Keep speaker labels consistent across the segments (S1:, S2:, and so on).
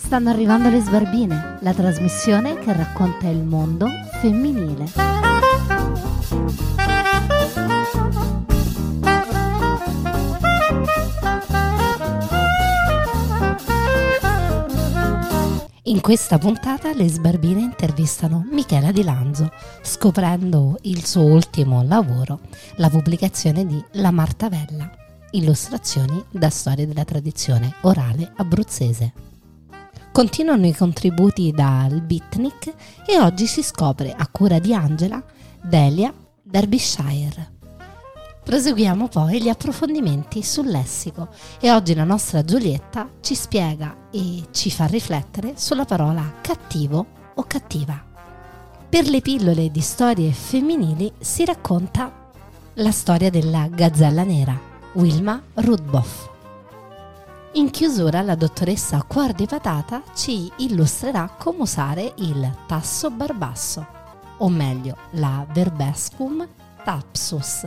S1: Stanno arrivando le Sbarbine, la trasmissione che racconta il mondo femminile. In questa puntata le Sbarbine intervistano Michela Di Lanzo, scoprendo il suo ultimo lavoro, la pubblicazione di La Martavella, illustrazioni da storie della tradizione orale abruzzese. Continuano i contributi dal Beatnik e oggi si scopre, a cura di Angela, Delia, Derbyshire. Proseguiamo poi gli approfondimenti sul lessico e oggi la nostra Giulietta ci spiega e ci fa riflettere sulla parola cattivo o cattiva. Per le pillole di storie femminili si racconta la storia della gazzella nera, Wilma Rudboff. In chiusura la dottoressa Cuor di Patata ci illustrerà come usare il tasso barbasso, o meglio la Verbescum tapsus.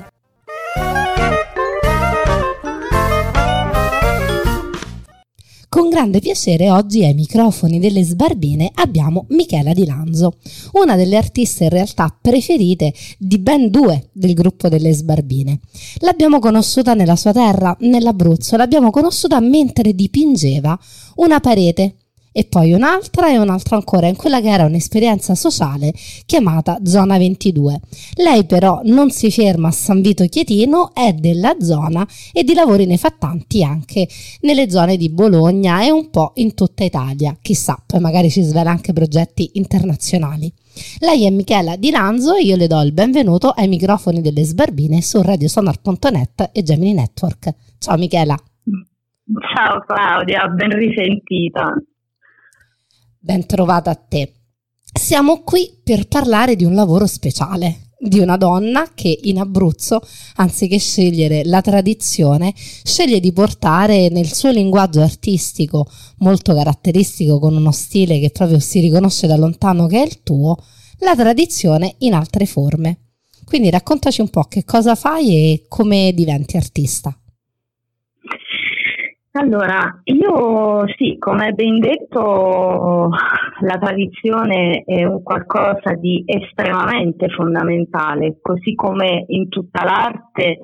S1: Con grande piacere oggi ai microfoni delle Sbarbine abbiamo Michela Di Lanzo, una delle artiste in realtà preferite di ben due del gruppo delle Sbarbine. L'abbiamo conosciuta nella sua terra, nell'Abruzzo, l'abbiamo conosciuta mentre dipingeva una parete e poi un'altra e un'altra ancora in quella che era un'esperienza sociale chiamata Zona 22. Lei però non si ferma a San Vito Chietino, è della zona e di lavori ne fa tanti anche nelle zone di Bologna e un po' in tutta Italia. Chissà, poi magari ci svela anche progetti internazionali. Lei è Michela Di Lanzo e io le do il benvenuto ai microfoni delle Sbarbine su radiosonar.net e Gemini Network. Ciao Michela.
S2: Ciao Claudia, ben risentita.
S1: Ben trovata a te. Siamo qui per parlare di un lavoro speciale, di una donna che in Abruzzo, anziché scegliere la tradizione, sceglie di portare nel suo linguaggio artistico molto caratteristico, con uno stile che proprio si riconosce da lontano che è il tuo, la tradizione in altre forme. Quindi raccontaci un po' che cosa fai e come diventi artista.
S2: Allora, io sì, come hai ben detto, la tradizione è un qualcosa di estremamente fondamentale, così come in tutta l'arte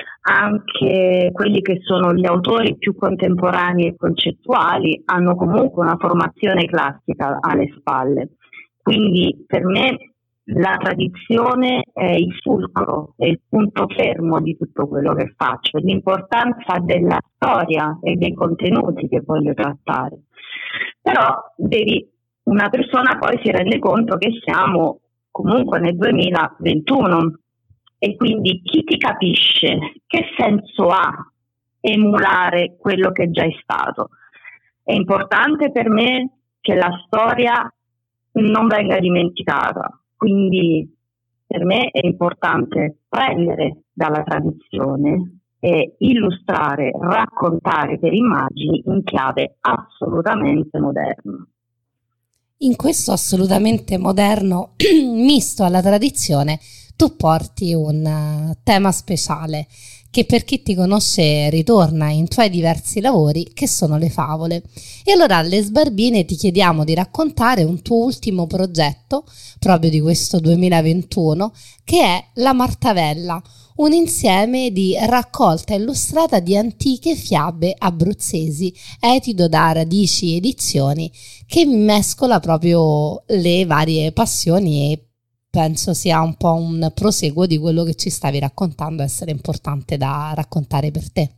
S2: anche quelli che sono gli autori più contemporanei e concettuali hanno comunque una formazione classica alle spalle. Quindi per me la tradizione è il fulcro, è il punto fermo di tutto quello che faccio, l'importanza della storia e dei contenuti che voglio trattare. Però una persona poi si rende conto che siamo comunque nel 2021 e quindi chi ti capisce, che senso ha emulare quello che già è stato? È importante per me che la storia non venga dimenticata. Quindi per me è importante prendere dalla tradizione e illustrare, raccontare per immagini in chiave assolutamente moderna.
S1: In questo assolutamente moderno misto alla tradizione, tu porti un tema speciale che per chi ti conosce ritorna in tuoi diversi lavori, che sono le favole. E allora alle Sbarbine ti chiediamo di raccontare un tuo ultimo progetto, proprio di questo 2021, che è La Martavella, un insieme di raccolta illustrata di antiche fiabe abruzzesi, edito da Radici Edizioni, che mescola proprio le varie passioni e penso sia un po' un proseguo di quello che ci stavi raccontando, essere importante da raccontare per te.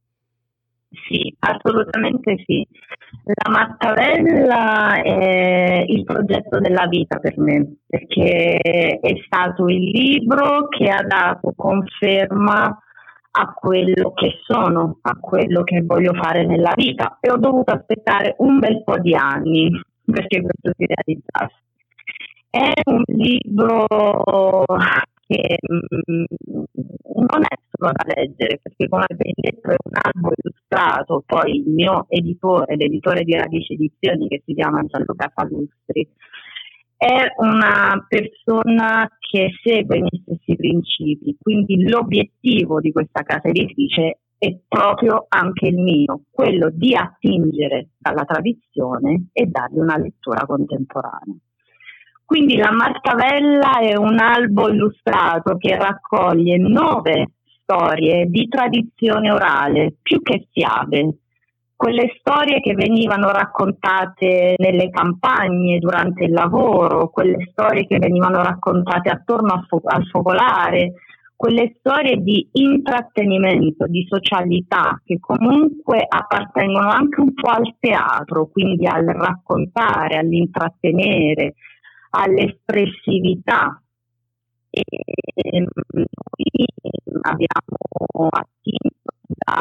S2: Sì, assolutamente sì. La Martavella è il progetto della vita per me, perché è stato il libro che ha dato conferma a quello che sono, a quello che voglio fare nella vita, e ho dovuto aspettare un bel po' di anni perché questo si realizzasse. È un libro che non è solo da leggere, perché come ben detto è un albo illustrato. Poi il mio editore, l'editore di Radici Edizioni, che si chiama Gianluca Falustri, è una persona che segue i miei stessi principi, quindi l'obiettivo di questa casa editrice è proprio anche il mio, quello di attingere dalla tradizione e dargli una lettura contemporanea. Quindi la Martavella è un albo illustrato che raccoglie 9 storie di tradizione orale, più che fiabe, quelle storie che venivano raccontate nelle campagne durante il lavoro, quelle storie che venivano raccontate attorno al focolare, quelle storie di intrattenimento, di socialità, che comunque appartengono anche un po' al teatro, quindi al raccontare, all'intrattenere, all'espressività. E noi abbiamo attinto da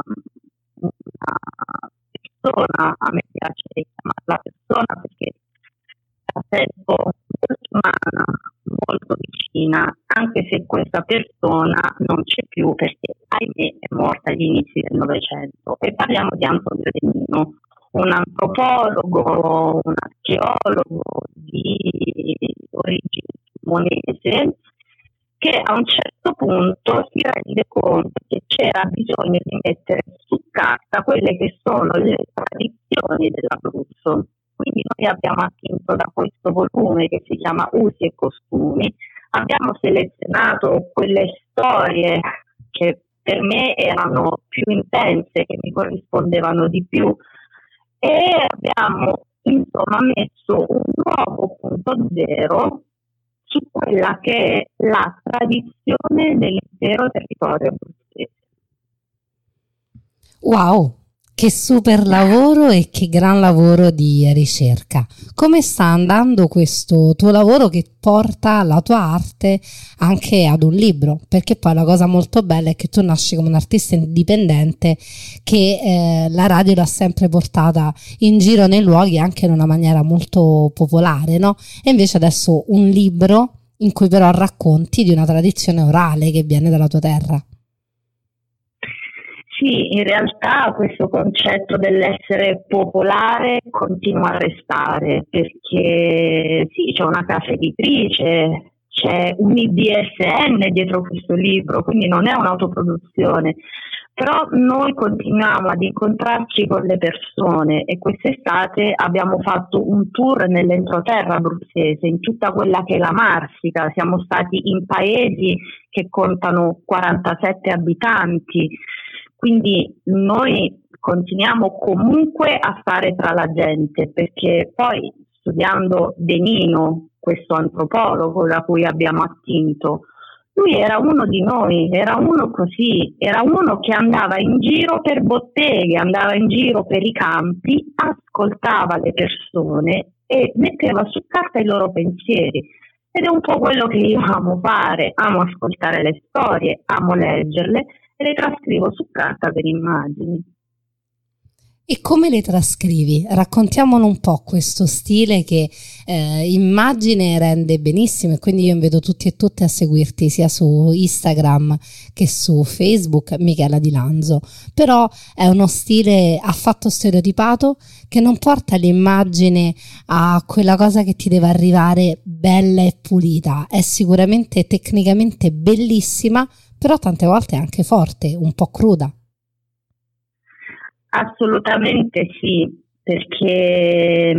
S2: una persona, a me piace chiamarla persona perché la sento molto umana, molto vicina, anche se questa persona non c'è più perché ahimè è morta agli inizi del Novecento. E parliamo di Antonio Denino, un antropologo, un archeologo di origine monese, che a un certo punto si rende conto che c'era bisogno di mettere su carta quelle che sono le tradizioni dell'Abruzzo. Quindi noi abbiamo attinto da questo volume che si chiama Usi e Costumi, abbiamo selezionato quelle storie che per me erano più intense, che mi corrispondevano di più, e abbiamo insomma messo un nuovo punto zero su quella che è la tradizione dell'intero territorio abruzzese.
S1: Wow, che super lavoro e che gran lavoro di ricerca. Come sta andando questo tuo lavoro che porta la tua arte anche ad un libro? Perché poi la cosa molto bella è che tu nasci come un artista indipendente che la radio l'ha sempre portata in giro nei luoghi anche in una maniera molto popolare, no? E invece adesso un libro in cui però racconti di una tradizione orale che viene dalla tua terra.
S2: Sì, in realtà questo concetto dell'essere popolare continua a restare, perché sì, c'è una casa editrice, c'è un IDSN dietro questo libro, quindi non è un'autoproduzione, però noi continuiamo ad incontrarci con le persone e quest'estate abbiamo fatto un tour nell'entroterra abruzzese, in tutta quella che è la Marsica, siamo stati in paesi che contano 47 abitanti. Quindi noi continuiamo comunque a stare tra la gente, perché poi studiando Denino, questo antropologo da cui abbiamo attinto, lui era uno di noi, era uno così, era uno che andava in giro per botteghe, andava in giro per i campi, ascoltava le persone e metteva su carta i loro pensieri. Ed è un po' quello che io amo fare, amo ascoltare le storie, amo leggerle, e le trascrivo su carta per immagini.
S1: E come le trascrivi? Raccontiamolo un po' questo stile che immagine rende benissimo, e quindi io invito tutti e tutte a seguirti sia su Instagram che su Facebook, Michela Di Lanzo. Però è uno stile affatto stereotipato che non porta l'immagine a quella cosa che ti deve arrivare bella e pulita. È sicuramente tecnicamente bellissima, però tante volte è anche forte, un po' cruda.
S2: Assolutamente sì, perché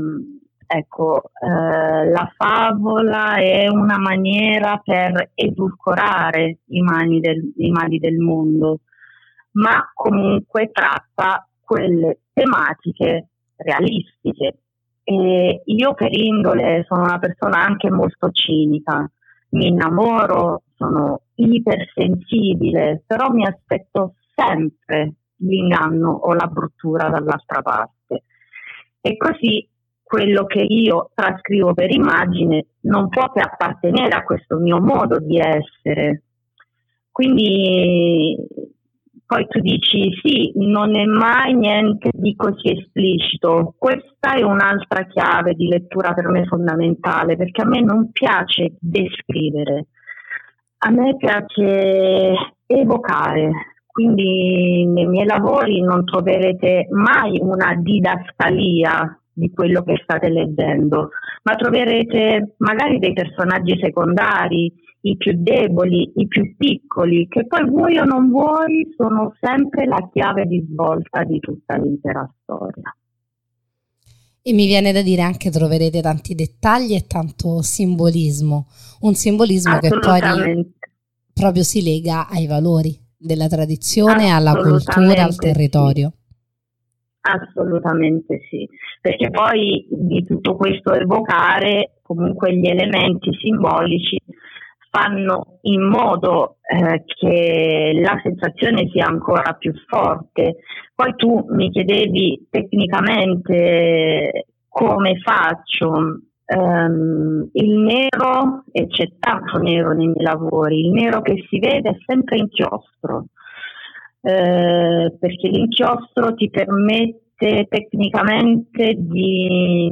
S2: la favola è una maniera per edulcorare i mali del mondo, ma comunque tratta quelle tematiche realistiche. E io per indole sono una persona anche molto cinica, mi innamoro, sono ipersensibile, però mi aspetto sempre l'inganno o la bruttura dall'altra parte. E così quello che io trascrivo per immagine non può che appartenere a questo mio modo di essere. Quindi poi tu dici sì, non è mai niente di così esplicito. Questa è un'altra chiave di lettura per me fondamentale, perché a me non piace descrivere, a me piace evocare. Quindi nei miei lavori non troverete mai una didascalia di quello che state leggendo, ma troverete magari dei personaggi secondari, i più deboli, i più piccoli, che poi vuoi o non vuoi sono sempre la chiave di svolta di tutta l'intera storia.
S1: E mi viene da dire anche troverete tanti dettagli e tanto simbolismo, un simbolismo che poi proprio si lega ai valori della tradizione, alla cultura, al territorio.
S2: Assolutamente sì, perché poi di tutto questo evocare comunque gli elementi simbolici fanno in modo che la sensazione sia ancora più forte. Poi tu mi chiedevi tecnicamente come faccio. Il nero, e c'è tanto nero nei miei lavori, il nero che si vede è sempre inchiostro, perché l'inchiostro ti permette tecnicamente di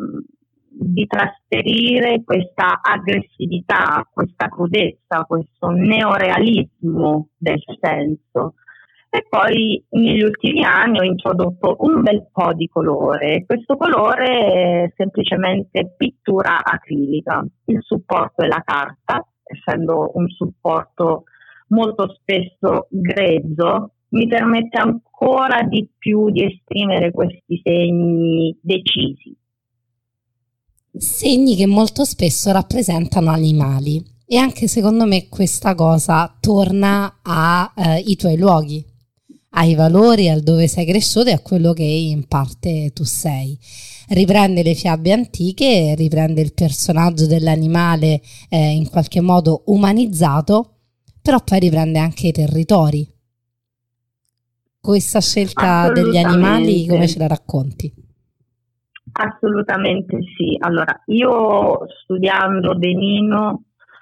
S2: trasferire questa aggressività, questa crudezza, questo neorealismo del senso. E poi negli ultimi anni ho introdotto un bel po' di colore. Questo colore è semplicemente pittura acrilica. Il supporto è la carta, essendo un supporto molto spesso grezzo, mi permette ancora di più di esprimere questi segni decisi.
S1: Segni che molto spesso rappresentano animali, e anche secondo me questa cosa torna ai tuoi luoghi, ai valori, al dove sei cresciuto e a quello che in parte tu sei. Riprende le fiabe antiche, riprende il personaggio dell'animale in qualche modo umanizzato, però poi riprende anche i territori. Questa scelta degli animali come ce la racconti?
S2: Assolutamente sì. Allora, io studiando benino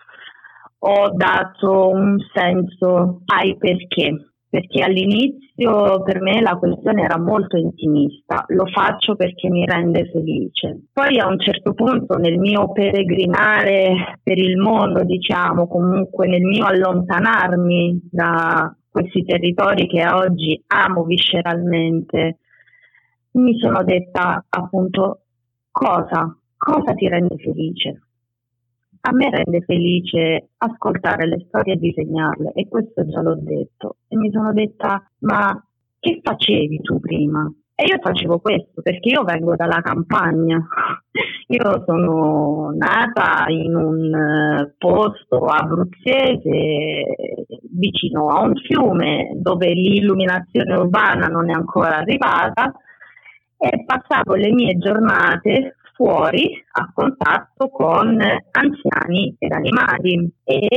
S2: ho dato un senso ai perché all'inizio per me la questione era molto intimista, lo faccio perché mi rende felice. Poi a un certo punto nel mio peregrinare per il mondo, diciamo, comunque nel mio allontanarmi da questi territori che oggi amo visceralmente, mi sono detta appunto cosa ti rende felice? A me rende felice ascoltare le storie e disegnarle, e questo già l'ho detto. E mi sono detta, ma che facevi tu prima? E io facevo questo perché io vengo dalla campagna. Io sono nata in un posto abruzzese vicino a un fiume dove l'illuminazione urbana non è ancora arrivata, e passavo le mie giornate fuori a contatto con anziani ed animali,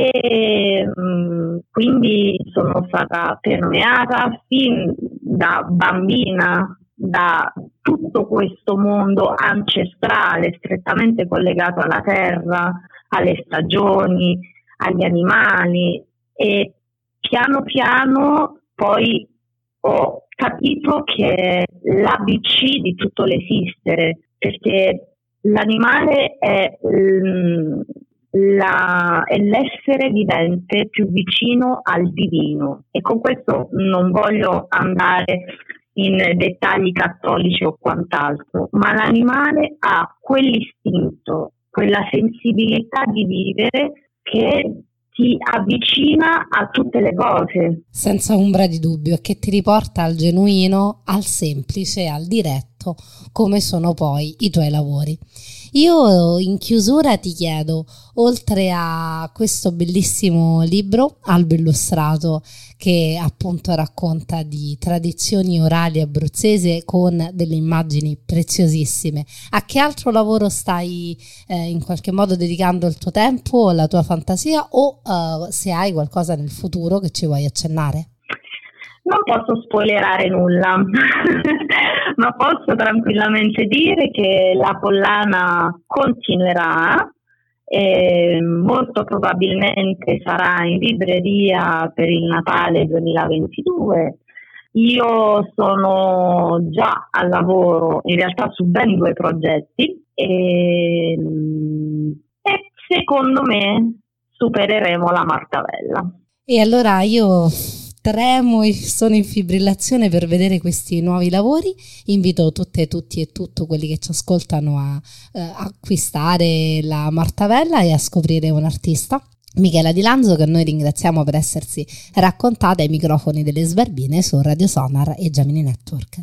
S2: e quindi sono stata permeata fin da bambina da tutto questo mondo ancestrale strettamente collegato alla terra, alle stagioni, agli animali, e piano piano poi ho capito che è l'ABC di tutto l'esistere, perché l'animale è l'essere vivente più vicino al divino, e con questo non voglio andare in dettagli cattolici o quant'altro, ma l'animale ha quell'istinto, quella sensibilità di vivere che ti avvicina a tutte le cose.
S1: Senza ombra di dubbio, e che ti riporta al genuino, al semplice, al diretto, come sono poi i tuoi lavori. Io in chiusura ti chiedo, oltre a questo bellissimo libro, Albo Illustrato, che appunto racconta di tradizioni orali abruzzese con delle immagini preziosissime, a che altro lavoro stai in qualche modo dedicando il tuo tempo, la tua fantasia, o se hai qualcosa nel futuro che ci vuoi accennare?
S2: Non posso spoilerare nulla, ma posso tranquillamente dire che la collana continuerà e molto probabilmente sarà in libreria per il Natale 2022. Io sono già al lavoro in realtà su ben 2 progetti e secondo me supereremo la Martavella.
S1: E allora io tremo e sono in fibrillazione per vedere questi nuovi lavori. Invito tutte, tutti e tutto quelli che ci ascoltano a acquistare la Martavella e a scoprire un artista Michela Di Lanzo, che noi ringraziamo per essersi raccontata ai microfoni delle Sbarbine su Radio Sonar e Gemini Network.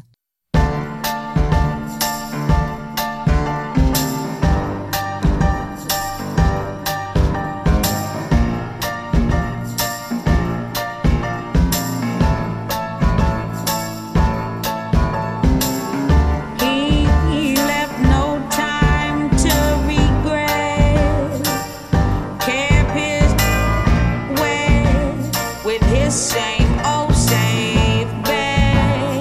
S3: Same old safe bet.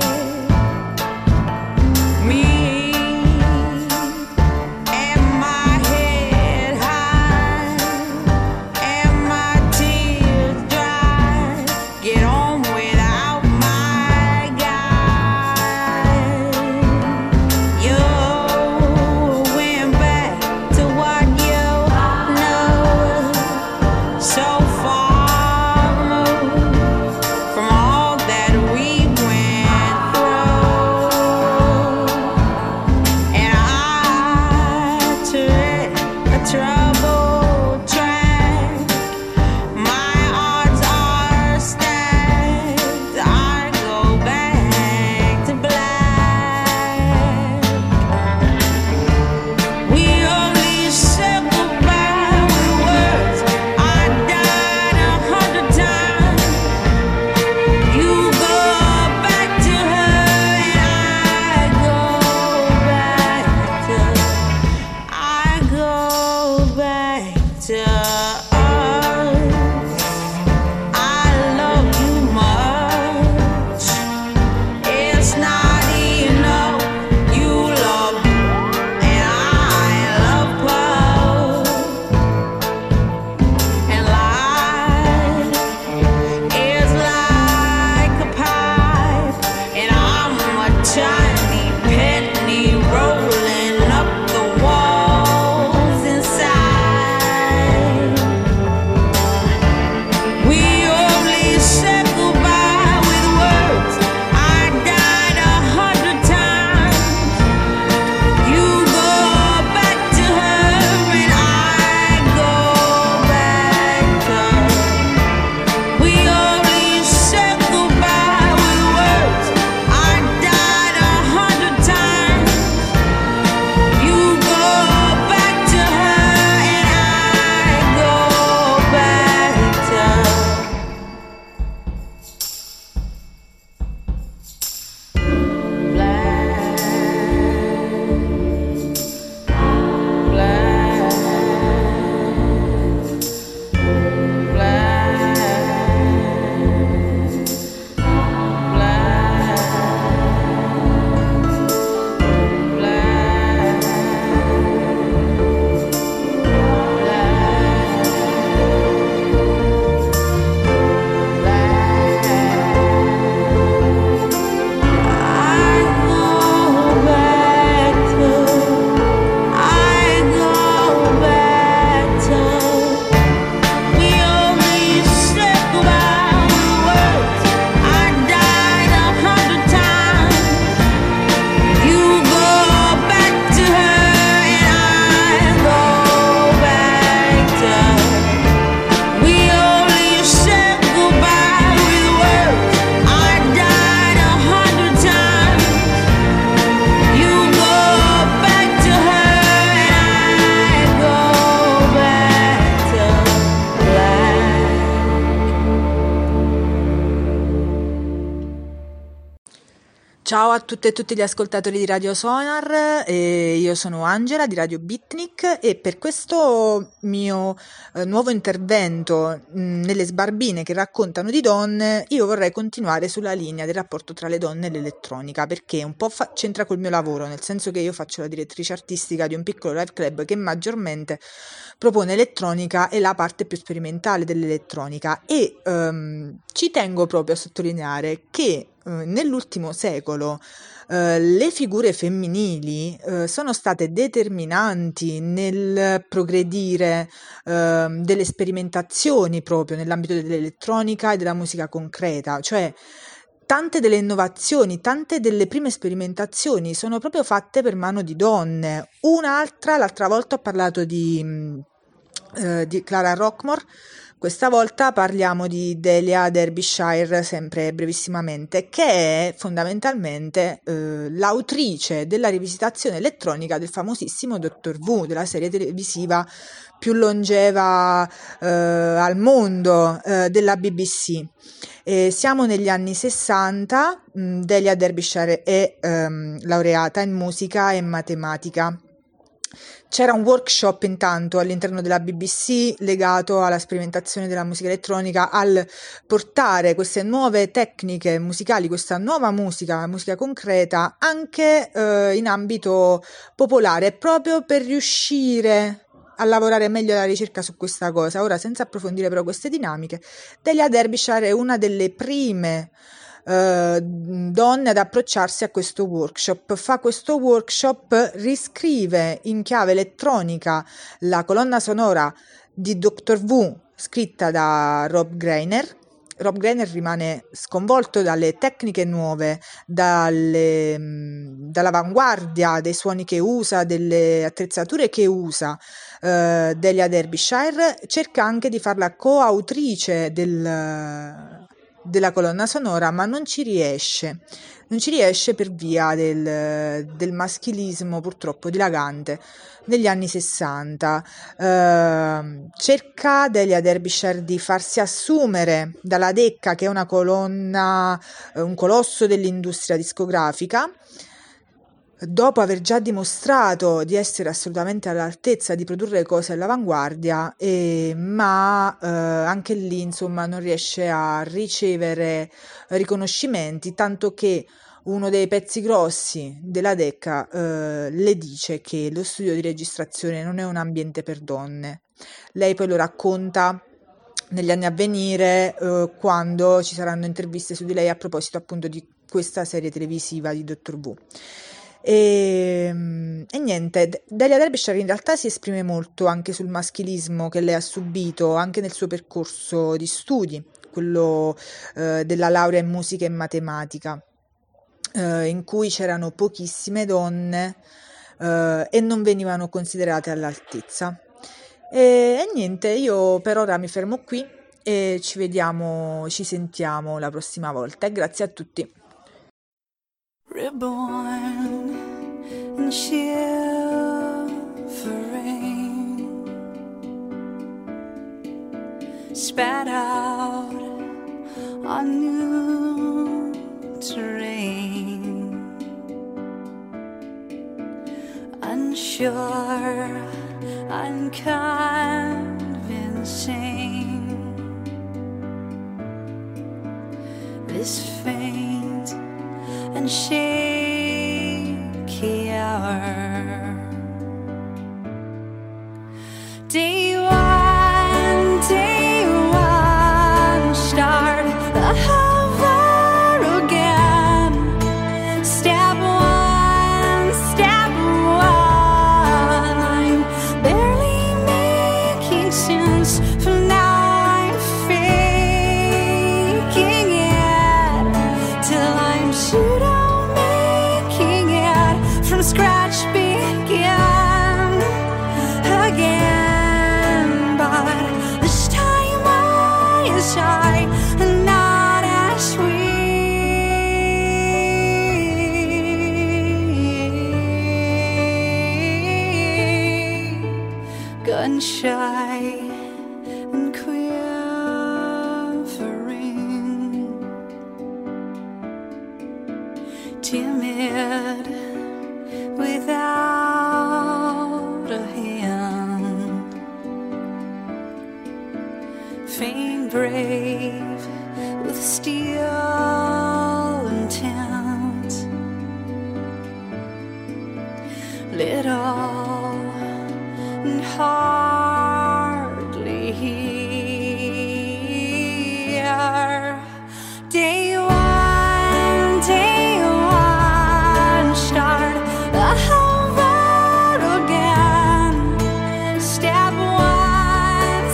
S4: Ciao a tutte e tutti gli ascoltatori di Radio Sonar, io sono Angela di Radio Beatnik e per questo mio nuovo intervento nelle sbarbine che raccontano di donne io vorrei continuare sulla linea del rapporto tra le donne e l'elettronica, perché un po' c'entra col mio lavoro, nel senso che io faccio la direttrice artistica di un piccolo live club che maggiormente propone elettronica e la parte più sperimentale dell'elettronica e ci tengo proprio a sottolineare che nell'ultimo secolo le figure femminili sono state determinanti nel progredire delle sperimentazioni proprio nell'ambito dell'elettronica e della musica concreta, cioè tante delle innovazioni, tante delle prime sperimentazioni sono proprio fatte per mano di donne. L'altra volta ho parlato di Clara Rockmore, Questa volta parliamo di Delia Derbyshire, sempre brevissimamente, che è fondamentalmente l'autrice della rivisitazione elettronica del famosissimo Doctor Who, della serie televisiva più longeva al mondo della BBC. Siamo negli anni 60, Delia Derbyshire è laureata in musica e matematica. C'era un workshop intanto all'interno della BBC legato alla sperimentazione della musica elettronica, al portare queste nuove tecniche musicali, questa nuova musica concreta, anche in ambito popolare, proprio per riuscire a lavorare meglio alla ricerca su questa cosa. Ora, senza approfondire però queste dinamiche, Delia Derbyshire è una delle prime donne ad approcciarsi a questo workshop. Fa questo workshop, riscrive in chiave elettronica la colonna sonora di Doctor Who scritta da Rob Greiner. Rob Greiner rimane sconvolto dalle tecniche nuove, dall'avanguardia dei suoni che usa, delle attrezzature che usa. Delia Derbyshire cerca anche di farla coautrice della colonna sonora, ma non ci riesce per via del maschilismo purtroppo dilagante negli anni 60. Cerca Delia Derbyshire di farsi assumere dalla Decca, che è una colonna, un colosso dell'industria discografica, dopo aver già dimostrato di essere assolutamente all'altezza di produrre cose all'avanguardia, ma anche lì insomma non riesce a ricevere riconoscimenti, tanto che uno dei pezzi grossi della Decca le dice che lo studio di registrazione non è un ambiente per donne. Lei poi lo racconta negli anni a venire, quando ci saranno interviste su di lei a proposito appunto di questa serie televisiva di Doctor Who. E niente, Delia Derbyshire in realtà si esprime molto anche sul maschilismo che lei ha subito anche nel suo percorso di studi, quello della laurea in musica e matematica, in cui c'erano pochissime donne e non venivano considerate all'altezza. E niente, io per ora mi fermo qui e ci sentiamo la prossima volta, e grazie a tutti.
S3: Reborn and shivering, spat out on new terrain, unsure, unconvincing, this faint and shaky hour. Day one, start the hover again. Step one, I'm barely making sense. For now I'm faking it till I'm pseudo making it from scratch begin again. But this time I is high and not as weak, gun shy and quivering, timid without a hand, faint brave with steel intent, little and hardly here. Day one, start the hover again. Step one,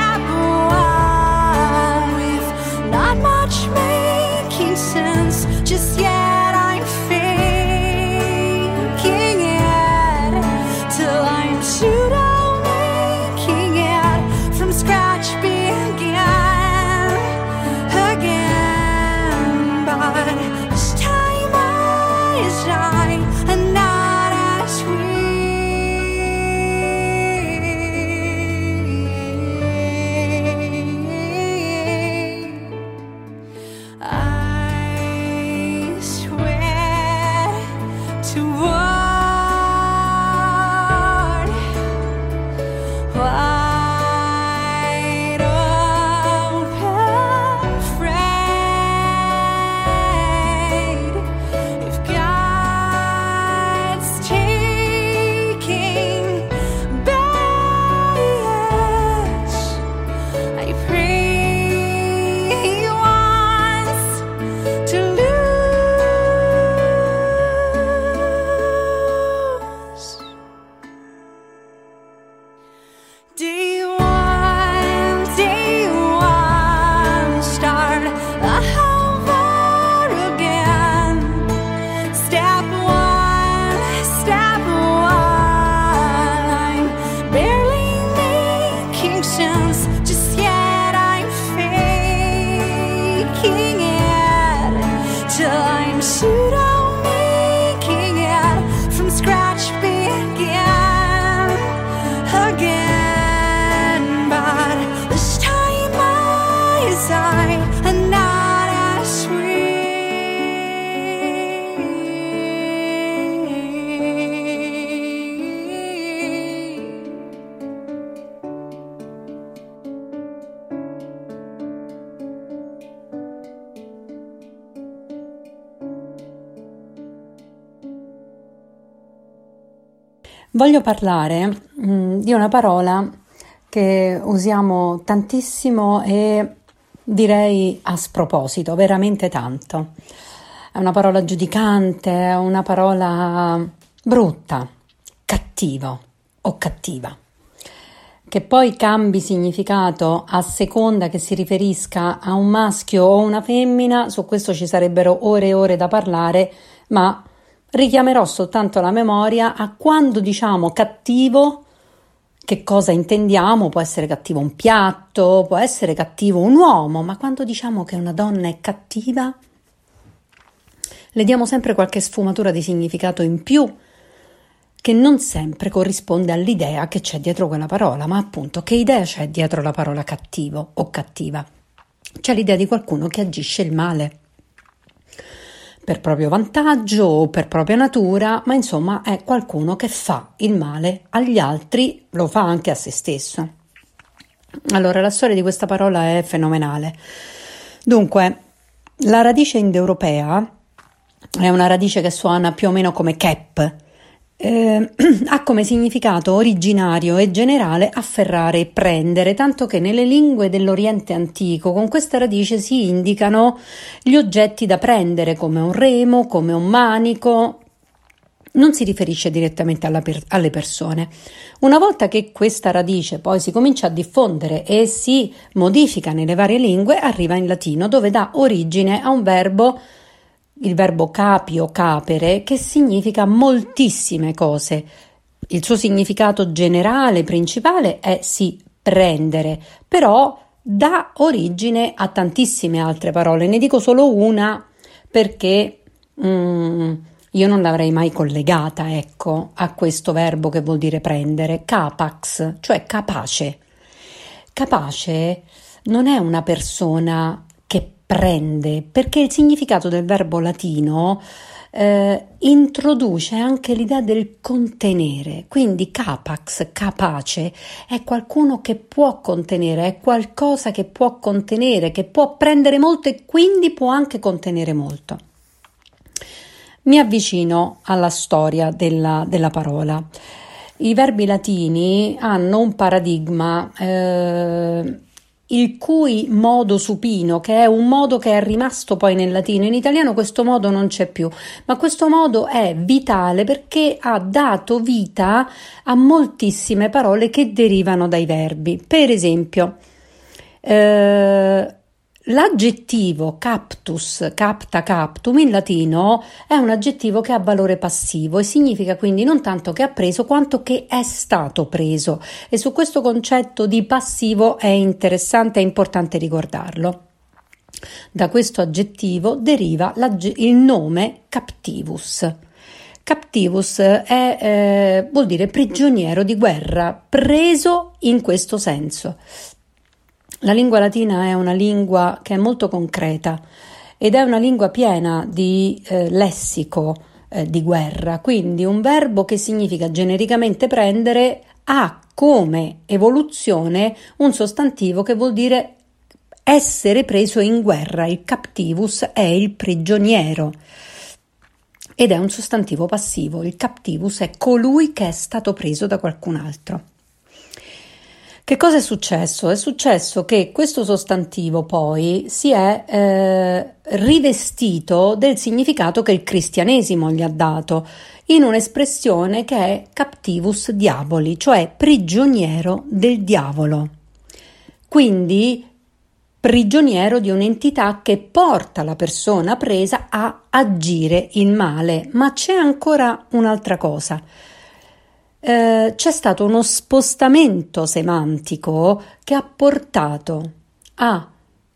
S3: with not much making sense just yet. I'm faking it pseudo making it from scratch begin again, but this time my side and not as
S5: Voglio parlare di una parola che usiamo tantissimo e direi a sproposito, veramente tanto. È una parola giudicante, è una parola brutta, cattivo o cattiva. Che poi cambi significato a seconda che si riferisca a un maschio o una femmina, su questo ci sarebbero ore e ore da parlare, ma richiamerò soltanto la memoria a quando diciamo cattivo, che cosa intendiamo. Può essere cattivo un piatto, può essere cattivo un uomo, ma quando diciamo che una donna è cattiva, le diamo sempre qualche sfumatura di significato in più, che non sempre corrisponde all'idea che c'è dietro quella parola. Ma appunto, che idea c'è dietro la parola cattivo o cattiva? C'è l'idea di qualcuno che agisce il male per proprio vantaggio o per propria natura, ma insomma è qualcuno che fa il male agli altri, lo fa anche a se stesso. Allora, la storia di questa parola è fenomenale. Dunque, la radice indoeuropea è una radice che suona più o meno come cap, ha come significato originario e generale afferrare e prendere, tanto che nelle lingue dell'Oriente antico con questa radice si indicano gli oggetti da prendere, come un remo, come un manico. Non si riferisce direttamente alle persone. Una volta che questa radice poi si comincia a diffondere e si modifica nelle varie lingue, arriva in latino, dove dà origine a un verbo, il verbo capi o capere, che significa moltissime cose. Il suo significato generale, principale, è sì, prendere, però dà origine a tantissime altre parole. Ne dico solo una perché io non l'avrei mai collegata, ecco, a questo verbo che vuol dire prendere, capax, cioè capace. Capace non è una persona che prende, perché il significato del verbo latino introduce anche l'idea del contenere. Quindi capax, capace, è qualcuno che può contenere, è qualcosa che può contenere, che può prendere molto e quindi può anche contenere molto. Mi avvicino alla storia della parola. I verbi latini hanno un paradigma il cui modo supino, che è un modo che è rimasto poi nel latino. In italiano questo modo non c'è più, ma questo modo è vitale perché ha dato vita a moltissime parole che derivano dai verbi. Per esempio, l'aggettivo captus, capta, captum in latino è un aggettivo che ha valore passivo e significa quindi non tanto che ha preso quanto che è stato preso, e su questo concetto di passivo è interessante e importante ricordarlo. Da questo aggettivo deriva il nome captivus. Captivus vuol dire prigioniero di guerra, preso in questo senso. La lingua latina è una lingua che è molto concreta ed è una lingua piena di lessico di guerra, quindi un verbo che significa genericamente prendere ha come evoluzione un sostantivo che vuol dire essere preso in guerra. Il captivus è il prigioniero ed è un sostantivo passivo. Il captivus è colui che è stato preso da qualcun altro. Che cosa è successo? È successo che questo sostantivo poi si è rivestito del significato che il cristianesimo gli ha dato in un'espressione che è captivus diaboli, cioè prigioniero del diavolo. Quindi prigioniero di un'entità che porta la persona presa a agire il male. Ma c'è ancora un'altra cosa. C'è stato uno spostamento semantico che ha portato a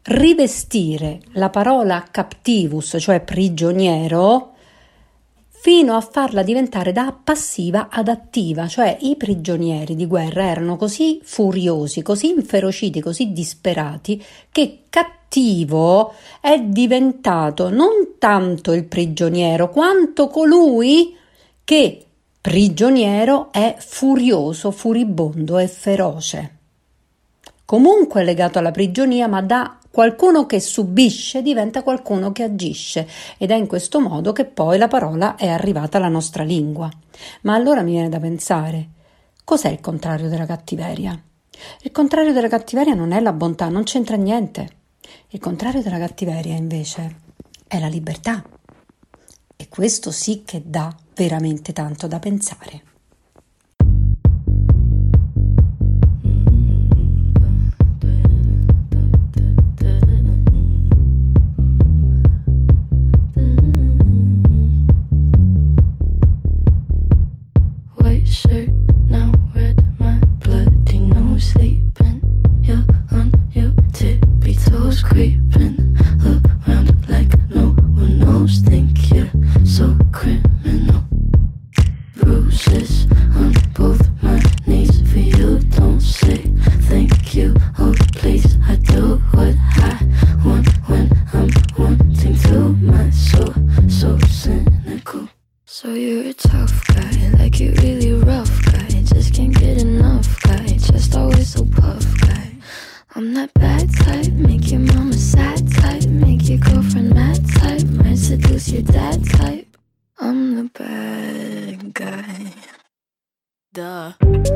S5: rivestire la parola captivus, cioè prigioniero, fino a farla diventare da passiva ad attiva, cioè i prigionieri di guerra erano così furiosi, così inferociti, così disperati, che cattivo è diventato non tanto il prigioniero quanto colui che prigioniero è furioso, furibondo e feroce. Comunque legato alla prigionia, ma da qualcuno che subisce diventa qualcuno che agisce, ed è in questo modo che poi la parola è arrivata alla nostra lingua. Ma allora mi viene da pensare, cos'è il contrario della cattiveria? Il contrario della cattiveria non è la bontà, non c'entra niente. Il contrario della cattiveria invece è la libertà, e questo sì che dà veramente tanto da pensare.
S6: Shirt now red, my bloody nose sleeping. You're on your tippy toes, creeping around like no one knows. Think you're so criminal. Bruises on both my knees for you. Don't say thank you. Oh please, I do what I want when I'm wanting to. My soul so cynical. So you're a tough guy, like you really rough guy. Just can't get enough guy, just always so puff guy. I'm that bad type, make your mama sad type, make your girlfriend mad type, might seduce your dad type. I'm the bad guy. Duh.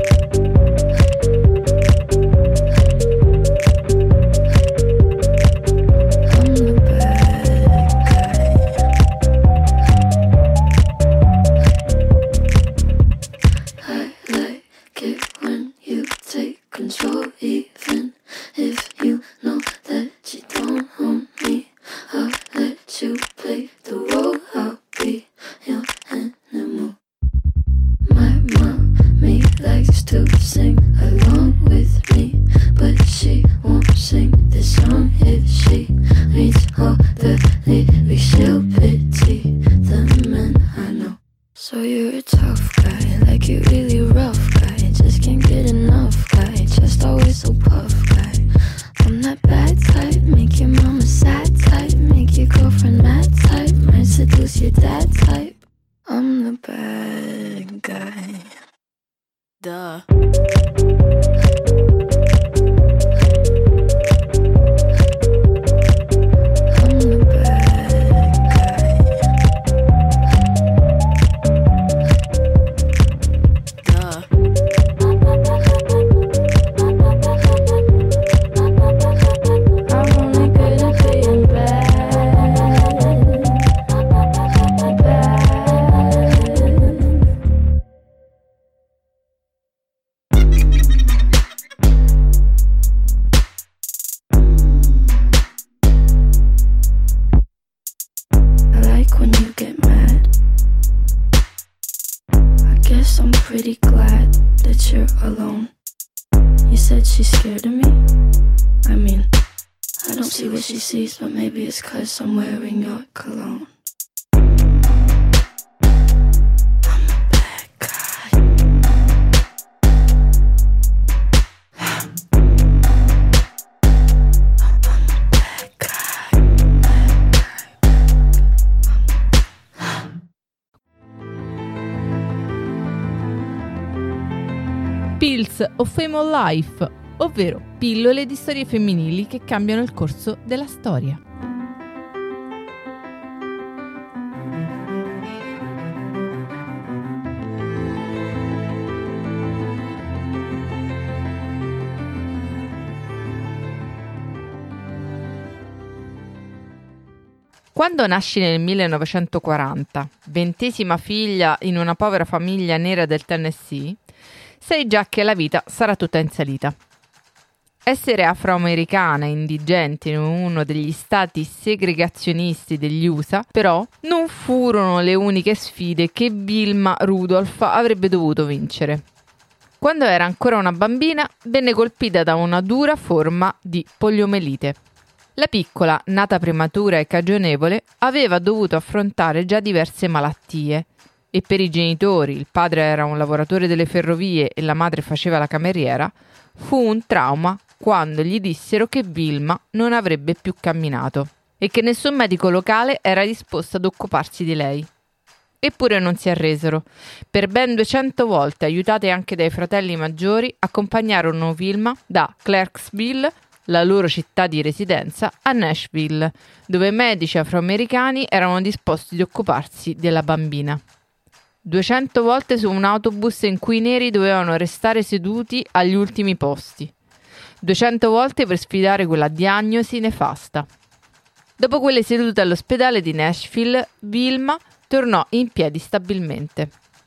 S6: Control, even if you know that you don't own me. I'll let you play the role, I'll be your animal. My mommy likes to sing along with me, but she won't sing this song if she reads all the lyrics. She'll pity the men I know. So you're a tough guy, like you really rough guy, just can't get enough guy, just always so puff guy. I'm that bad type, make your mama sad type, make your girlfriend mad type, might seduce your dad type. I'm the bad guy. Duh. I'm pretty glad that you're alone. You said she's scared of me? I mean, I don't see what she sees, but maybe it's 'cause I'm wearing your cologne.
S7: Pills of Female Life, ovvero pillole di storie femminili che cambiano il corso della storia. Quando nasci nel 1940, 20ª figlia in una povera famiglia nera del Tennessee, sai già che la vita sarà tutta in salita. Essere afroamericana e indigente in uno degli stati segregazionisti degli USA, però, non furono le uniche sfide che Wilma Rudolph avrebbe dovuto vincere. Quando era ancora una bambina, venne colpita da una dura forma di poliomelite. La piccola, nata prematura e cagionevole, aveva dovuto affrontare già diverse malattie e per i genitori, il padre era un lavoratore delle ferrovie e la madre faceva la cameriera, fu un trauma quando gli dissero che Vilma non avrebbe più camminato e che nessun medico locale era disposto ad occuparsi di lei. Eppure non si arresero. Per ben 200 volte, aiutate anche dai fratelli maggiori, accompagnarono Vilma da Clarksville, la loro città di residenza, a Nashville, dove medici afroamericani erano disposti di occuparsi della bambina. 200 volte su un autobus in cui i neri dovevano restare seduti agli ultimi posti. 200 volte per sfidare quella diagnosi nefasta. Dopo quelle sedute all'ospedale di Nashville, Vilma tornò in piedi stabilmente.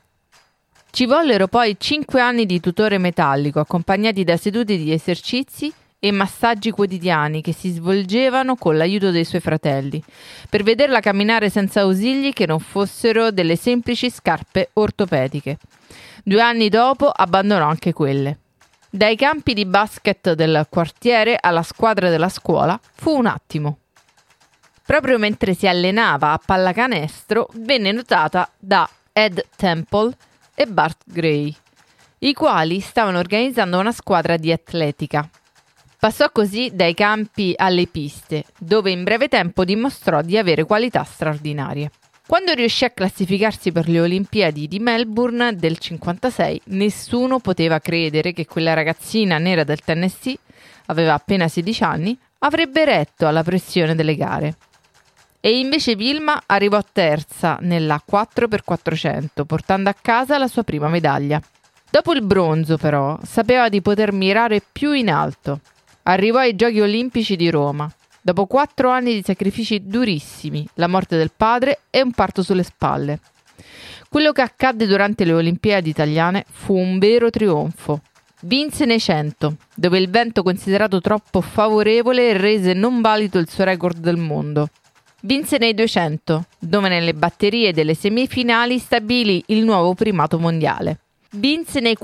S7: Ci vollero poi 5 anni di tutore metallico, accompagnati da sedute di esercizi e massaggi quotidiani che si svolgevano con l'aiuto dei suoi fratelli, per vederla camminare senza ausili che non fossero delle semplici scarpe ortopediche. 2 anni dopo abbandonò anche quelle. Dai campi di basket del quartiere alla squadra della scuola fu un attimo. Proprio mentre si allenava a pallacanestro, venne notata da Ed Temple e Bart Gray, i quali stavano organizzando una squadra di atletica. Passò così dai campi alle piste, dove in breve tempo dimostrò di avere qualità straordinarie. Quando riuscì a classificarsi per le Olimpiadi di Melbourne del 56, nessuno poteva credere che quella ragazzina nera del Tennessee, aveva appena 16 anni, avrebbe retto alla pressione delle gare. E invece Vilma arrivò terza nella 4x400, portando a casa la sua prima medaglia. Dopo il bronzo, però, sapeva di poter mirare più in alto. Arrivò ai Giochi Olimpici di Roma. Dopo 4 anni di sacrifici durissimi, la morte del padre e un parto sulle spalle. Quello che accadde durante le Olimpiadi italiane fu un vero trionfo. Vinse nei 100, dove il vento considerato troppo favorevole rese non valido il suo record del mondo. Vinse nei 200, dove nelle batterie delle semifinali stabilì il nuovo primato mondiale. Vinse nei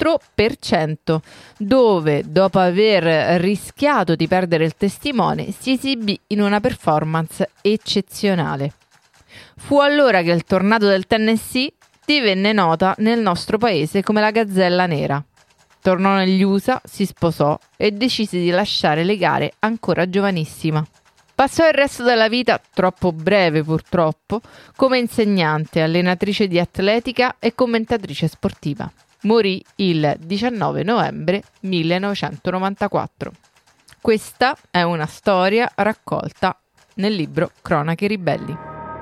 S7: 4%, dove, dopo aver rischiato di perdere il testimone, si esibì in una performance eccezionale. Fu allora che il tornado del Tennessee divenne nota nel nostro paese come la Gazzella Nera. Tornò negli USA, si sposò e decise di lasciare le gare ancora giovanissima. Passò il resto della vita, troppo breve purtroppo, come insegnante, allenatrice di atletica e commentatrice sportiva. Morì il 19 novembre 1994. Questa è una storia raccolta nel libro Cronache Ribelli.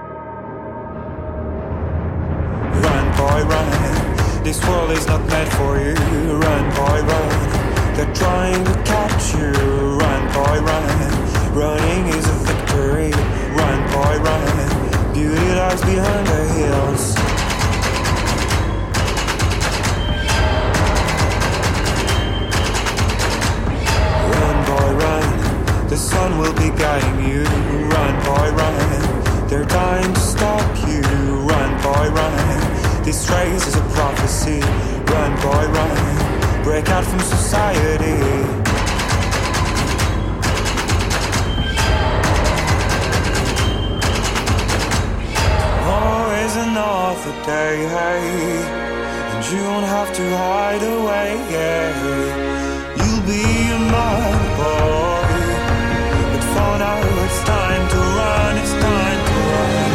S8: Run, boy, run. This world is not meant for you. Run, boy, run. They're trying to catch you. Run, boy, run. Running is a victory. Run, boy, run. Beauty lies behind the hills. Run, boy, run. The sun will be guiding you. Run, boy, run. They're trying to stop you. Run, boy, run. This race is a prophecy. Run, boy, run. Break out from society. Another day, hey, and you won't have to hide away, yeah. You'll be a man, boy, but for now it's time to run, it's time to run.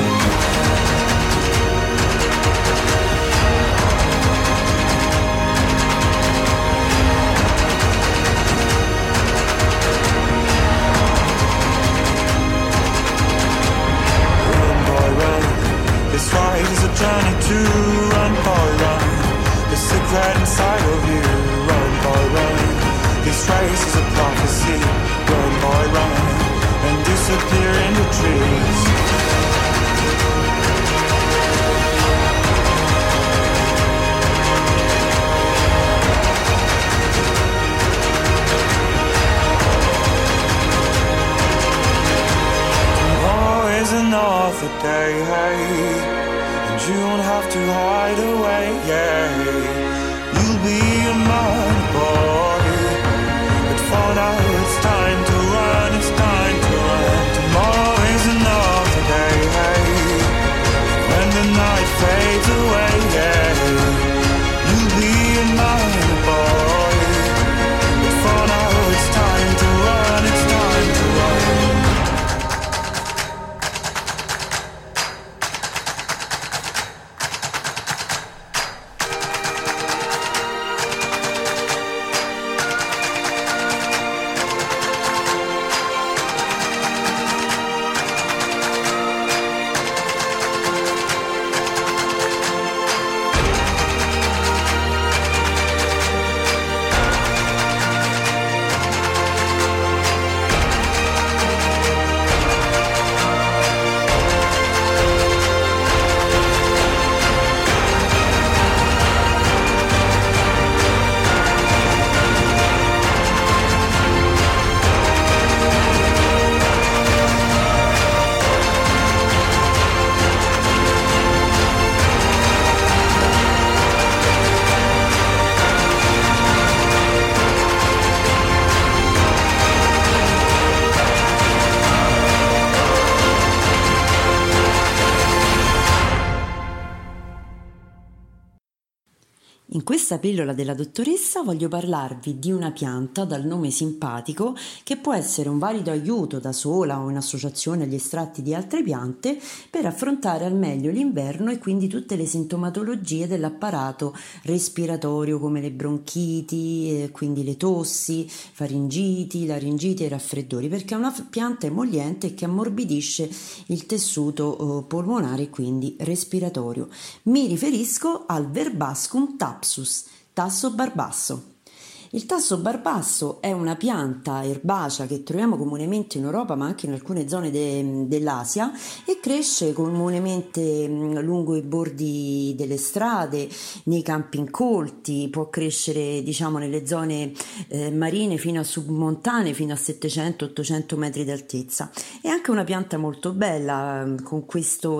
S8: Run, boy, run. This ride is a journey to run, boy, run. The secret inside of you, run, boy, run. This race is a prophecy, run, boy, run. And disappear in the trees. Tomorrow is another day, hey. You won't have to hide away, yeah. You'll be a man, boy, but for now it's time to run, it's time to run. night fades away, yeah. You'll be in mine, boy. But for now it's time to run, it's time to run.
S9: In questa pillola della dottoressa voglio parlarvi di una pianta dal nome simpatico che può essere un valido aiuto da sola o in associazione agli estratti di altre piante per affrontare al meglio l'inverno e quindi tutte le sintomatologie dell'apparato respiratorio come le bronchiti, quindi le tossi, faringiti, laringiti e raffreddori, perché è una pianta emoliente che ammorbidisce il tessuto polmonare e quindi respiratorio. Mi riferisco al Verbascum thapsus, tasso barbasso. Il tasso barbasso è una pianta erbacea che troviamo comunemente in Europa ma anche in alcune zone dell'Asia e cresce comunemente lungo i bordi delle strade, nei campi incolti, può crescere nelle zone marine fino a submontane, fino a 700-800 metri d'altezza. È anche una pianta molto bella con questo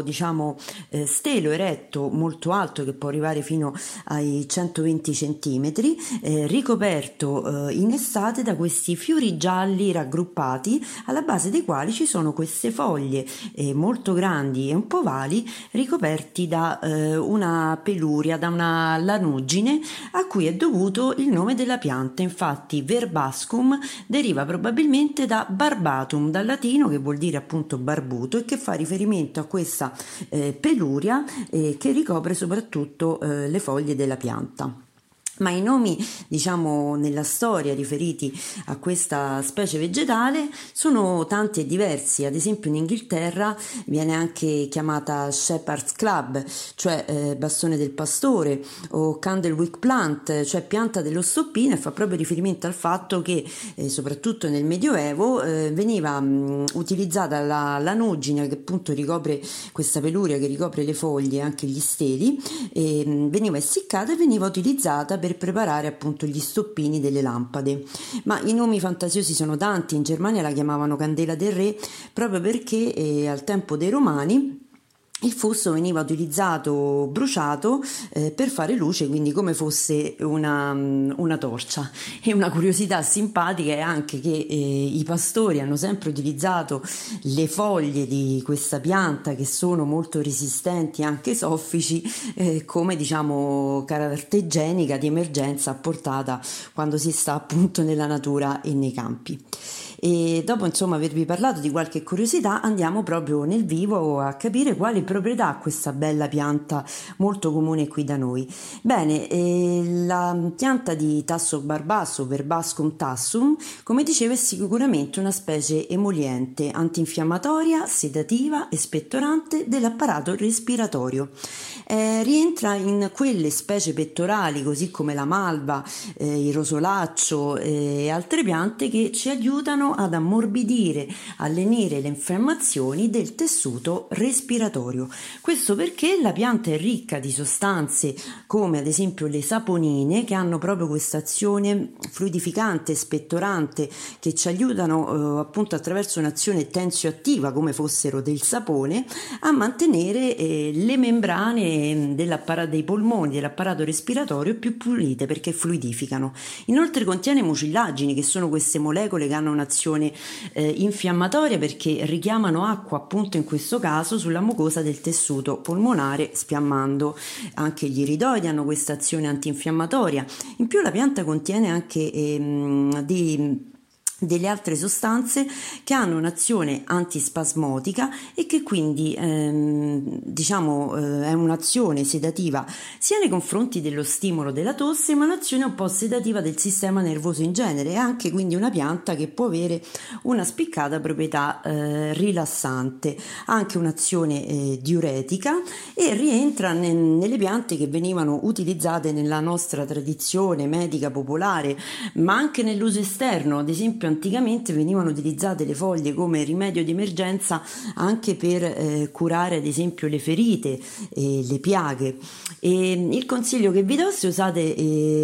S9: stelo eretto molto alto che può arrivare fino ai 120 centimetri, ricoperto in estate da questi fiori gialli raggruppati alla base dei quali ci sono queste foglie molto grandi e un po' ovali ricoperti da una peluria, da una lanugine a cui è dovuto il nome della pianta. Infatti Verbascum deriva probabilmente da barbatum, dal latino, che vuol dire appunto barbuto e che fa riferimento a questa peluria che ricopre soprattutto le foglie della pianta. Ma i nomi, nella storia riferiti a questa specie vegetale sono tanti e diversi. Ad esempio in Inghilterra viene anche chiamata Shepherd's Club, cioè bastone del pastore, o Candlewick Plant, cioè pianta dello stoppino, e fa proprio riferimento al fatto che soprattutto nel Medioevo veniva utilizzata la lanugine, che appunto ricopre questa peluria che ricopre le foglie e anche gli steli, veniva essiccata e veniva utilizzata per preparare appunto gli stoppini delle lampade. Ma i nomi fantasiosi sono tanti. In Germania la chiamavano candela del re proprio perché al tempo dei Romani il fusto veniva utilizzato bruciato per fare luce, quindi come fosse una torcia. E una curiosità simpatica è anche che i pastori hanno sempre utilizzato le foglie di questa pianta, che sono molto resistenti, anche soffici, come carta igienica di emergenza apportata quando si sta appunto nella natura e nei campi. E dopo avervi parlato di qualche curiosità, andiamo proprio nel vivo a capire quali proprietà ha questa bella pianta molto comune qui da noi. Bene, la pianta di tasso barbasso, Verbascum tassum, come dicevo, è sicuramente una specie emoliente, antinfiammatoria, sedativa e spettorante dell'apparato respiratorio. Rientra in quelle specie pettorali, così come la malva, il rosolaccio e altre piante, che ci aiutano ad ammorbidire, a lenire le infiammazioni del tessuto respiratorio. Questo perché la pianta è ricca di sostanze come ad esempio le saponine, che hanno proprio questa azione fluidificante e spettorante, che ci aiutano appunto attraverso un'azione tensioattiva, come fossero del sapone, a mantenere le membrane dei polmoni, dell'apparato respiratorio più pulite, perché fluidificano. Inoltre contiene mucillagini, che sono queste molecole che hanno un'azione un'azione infiammatoria, perché richiamano acqua appunto in questo caso sulla mucosa del tessuto polmonare, spiammando. Anche gli iridoidi hanno questa azione antinfiammatoria. In più la pianta contiene anche delle altre sostanze che hanno un'azione antispasmodica e che quindi è un'azione sedativa sia nei confronti dello stimolo della tosse, ma un'azione un po' sedativa del sistema nervoso in genere. È anche quindi una pianta che può avere una spiccata proprietà rilassante, ha anche un'azione diuretica e rientra nelle piante che venivano utilizzate nella nostra tradizione medica popolare, ma anche nell'uso esterno. Ad esempio anticamente venivano utilizzate le foglie come rimedio di emergenza anche per curare ad esempio le ferite e le piaghe. E il consiglio che vi do: se usate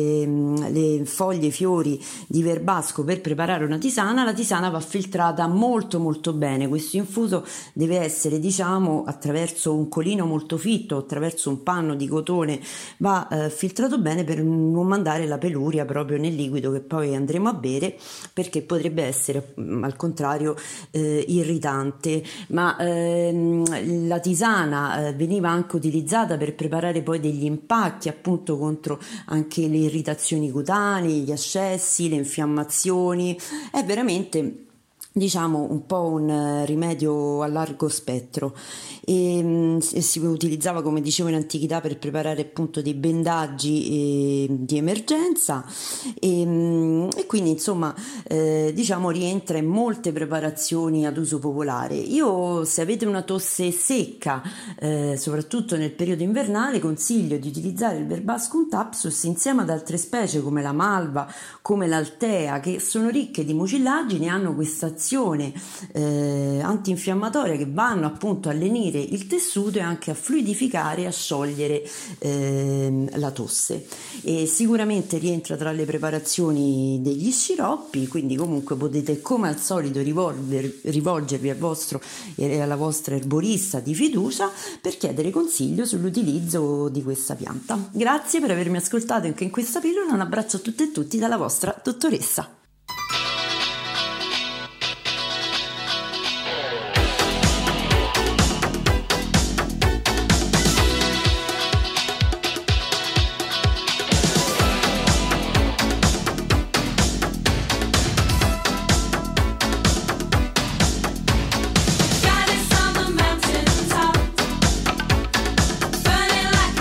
S9: le foglie, i fiori di verbasco per preparare una tisana, la tisana va filtrata molto molto bene. Questo infuso deve essere attraverso un colino molto fitto, attraverso un panno di cotone, va filtrato bene per non mandare la peluria proprio nel liquido che poi andremo a bere, perché potrebbe essere al contrario irritante. Ma la tisana veniva anche utilizzata per preparare poi degli impacchi appunto contro anche le irritazioni cutanee, gli ascessi, le infiammazioni. È veramente un po' un rimedio a largo spettro e si utilizzava, come dicevo, in antichità per preparare appunto dei bendaggi di emergenza e quindi rientra in molte preparazioni ad uso popolare. Io, se avete una tosse secca, soprattutto nel periodo invernale, consiglio di utilizzare il Verbascum thapsus insieme ad altre specie come la malva, come l'altea, che sono ricche di mucillagini e hanno questa azione antinfiammatoria che vanno appunto a lenire il tessuto e anche a fluidificare e a sciogliere la tosse. E sicuramente rientra tra le preparazioni degli sciroppi, quindi comunque potete come al solito rivolgervi alla vostra erborista di fiducia per chiedere consiglio sull'utilizzo di questa pianta. Grazie per avermi ascoltato anche in questa pillola, un abbraccio a tutte e tutti dalla vostra dottoressa.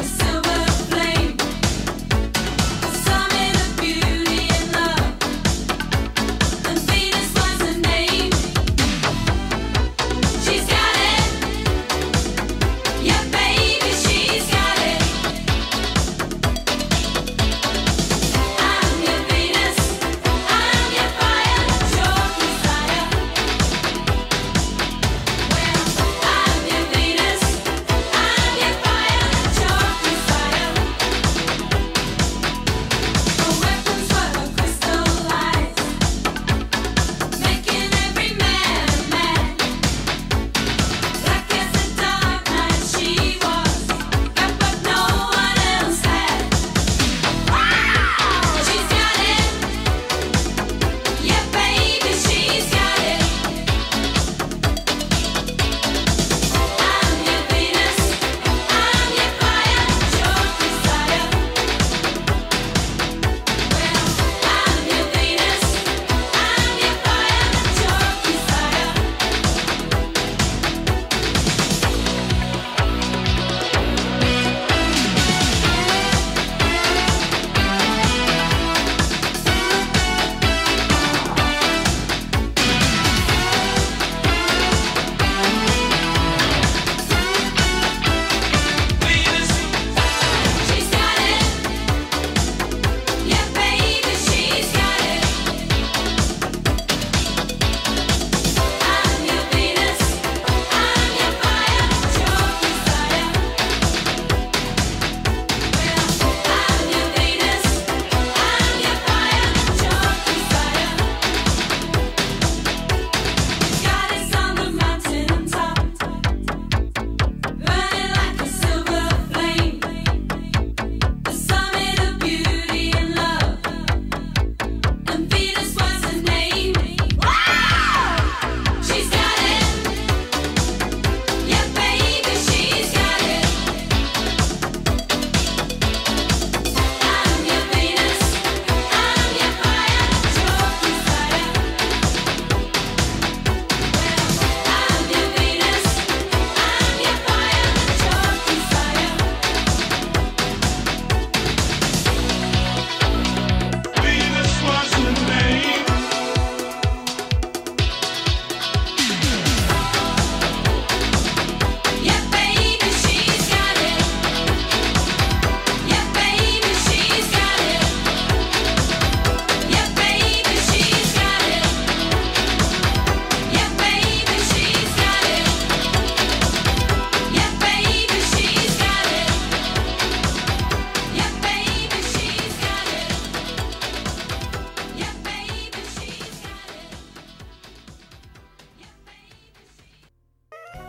S3: Summit of beauty and love.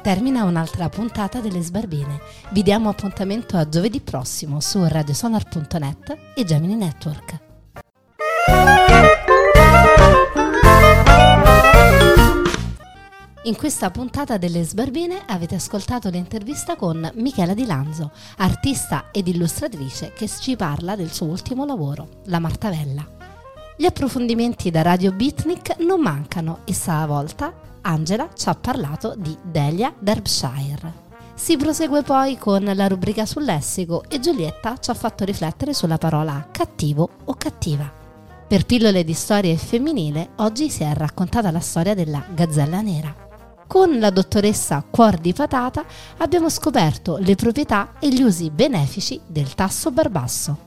S1: termina un'altra puntata delle Sbarbine. Vi diamo appuntamento a giovedì prossimo su radiosonar.net e Gemini Network. In questa puntata delle Sbarbine avete ascoltato l'intervista con Michela Di Lanzo, artista ed illustratrice che ci parla del suo ultimo lavoro, La Martavella. Gli approfondimenti da Radio Beatnik non mancano e stavolta Angela ci ha parlato di Delia Derbyshire. Si prosegue poi con la rubrica sul lessico e Giulietta ci ha fatto riflettere sulla parola cattivo o cattiva. Per pillole di storie femminile oggi si è raccontata la storia della gazzella nera. Con la dottoressa Cuor di Patata abbiamo scoperto le proprietà e gli usi benefici del tasso barbasso.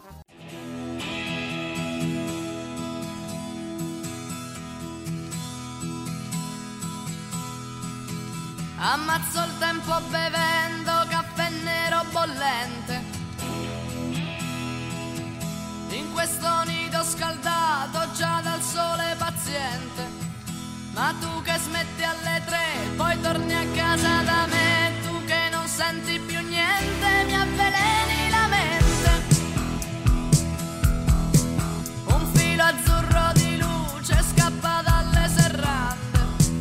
S10: Ammazzo il tempo bevendo caffè nero bollente in questo nido scaldato già dal sole paziente. Ma tu che smetti alle 3, poi torni a casa da me, tu che non senti più niente, mi avveleni la mente. Un filo azzurro di luce scappa dalle serrande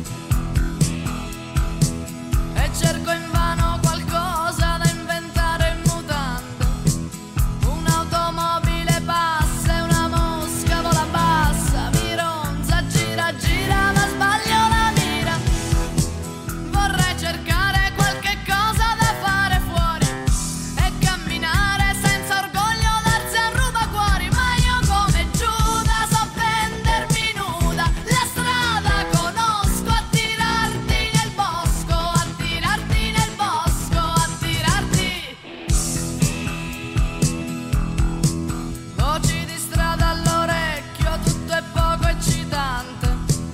S10: e cerco invano qualcosa da inventare in mutande. Un'automobile passa e una mosca vola bassa, mi ronza, gira, gira, ma sbaglio la mira. Vorrei cercare qualche cosa da fare fuori e camminare senza orgoglio, darsi a rubacuori. Ma io come Giuda so vendermi nuda, la strada conosco, attirarti nel bosco, attirarti nel bosco, attirarti. Voci di strada all'orecchio, tutto è poco eccitante.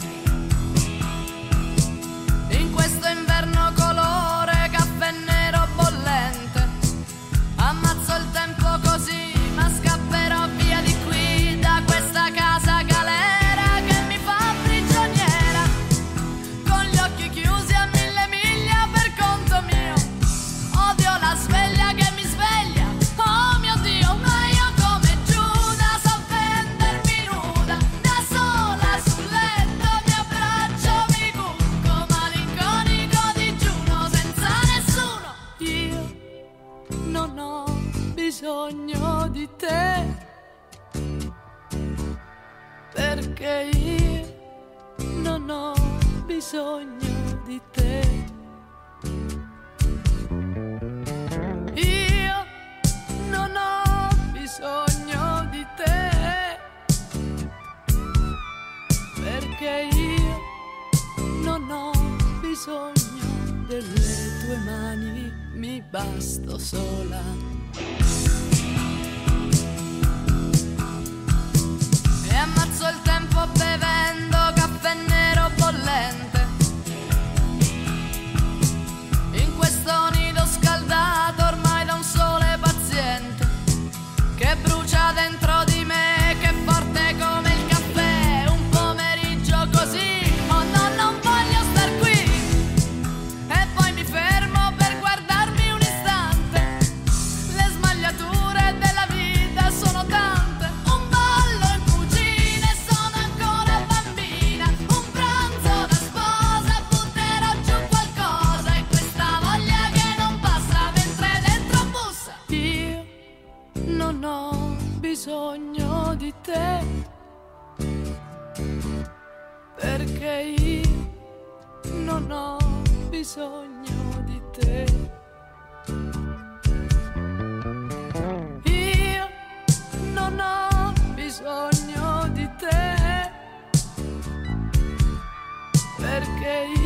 S10: In questo inverno colore caffè nero bollente, ammazzo il tempo così, ma scapperò via di qui, da questa casa galera che mi fa prigioniera, con gli occhi chiusi a 1000 miglia per conto mio. Odio la sveglia che mi sveglia, oh mio Dio, ma io come Giuda so vendermi nuda, da sola sul letto mi abbraccio, mi cucco malinconico digiuno senza nessuno. Io non ho bisogno di te, perché io non ho bisogno di te. Io non ho bisogno di te, perché io non ho bisogno delle tue mani, mi basto sola. E ammazzo il tempo bevendo caffè nero bollente in questo nido scaldato ormai da un sole paziente che brucia dentro di me, che è forte come il caffè. Un pomeriggio così, oh no, non voglio star qui. E poi mi fermo per guardarmi un istante, le smagliature della vita sono tante. Un ballo in cucina e sono ancora bambina, un pranzo da sposa, butterò giù qualcosa, e questa voglia che non passa mentre dentro bussa. Io non ho bisogno di te, perché io non ho bisogno di te. Io non ho bisogno di te, perché io